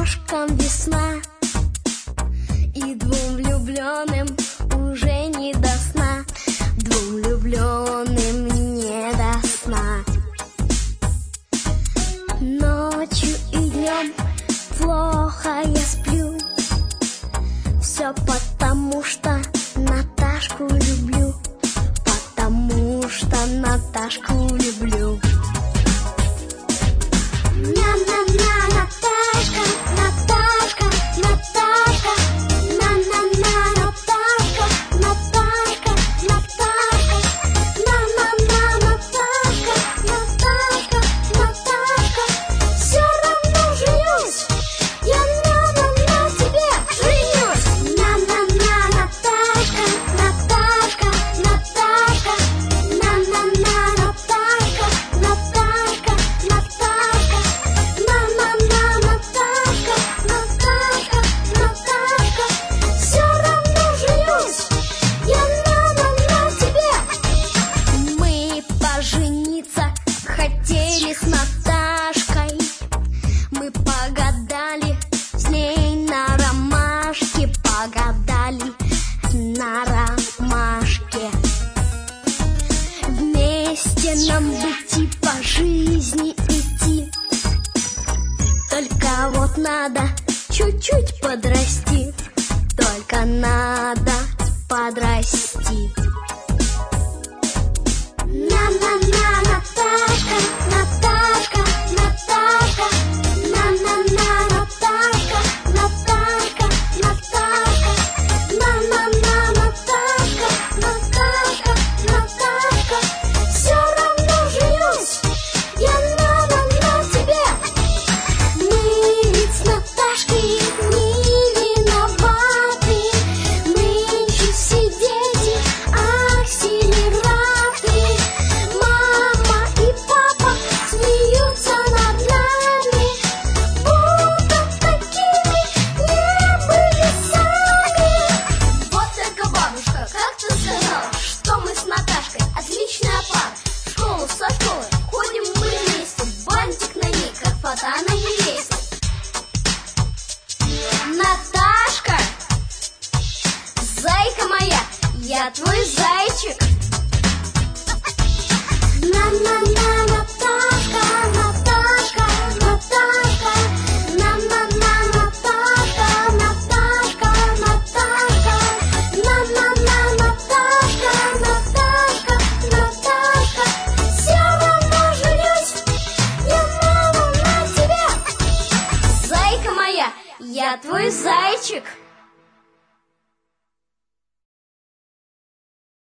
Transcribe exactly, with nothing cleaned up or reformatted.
окошком весна, и двум влюбленным уже не до сна, двум влюбленным не до сна. Ночью и днем плохо я сплю, все потому что Наташку люблю, потому что Наташку люблю. На-на-на, Наташка, Наташка, Наташка, на-на-на, Наташка, Наташка, Наташка, на-на-на, Наташка, Наташка, Наташка, все равно женюсь, я на-на-на тебе женюсь. На-на-на, Наташка, Наташка, Наташка, на-на-на, Наташка, Наташка, Наташка, на-на-на, Наташка, Наташка, Наташка, все равно женюсь, я на-на-на тебе. Мы пожениться хотели с Наташкой, мы погадали с ней на ромашке, погадали на ромашке. Вместе нам быть и по жизни идти, только вот надо чуть-чуть подрасти, только надо подрасти. На-на-на, Наташка, Наташка, Наташка, на-на-на, Наташка, Наташка, Наташка, на-на-на, Наташка, Наташка, Наташка, все равно женюсь, я на-на-на тебе. Мы ведь с Наташкой не виноваты, нынче все дети акселераты. Мама и папа смеются над нами, будто такими не были сами. Вот только бабушка как-то сказала, что мы с Наташкой отличная пара. В школу со школы ходим мы вместе, бантик на ней, как фата на невесте. Наташка, зайка моя, я твой зайчик. На-на-на, Наташка, Наташка, Наташка, на-на-на, Наташка, Наташка, Наташка, на-на-на, Наташка, Наташка, Наташка, все равно женюсь, я на-на-на тебе. Зайка моя, я твой зайчик.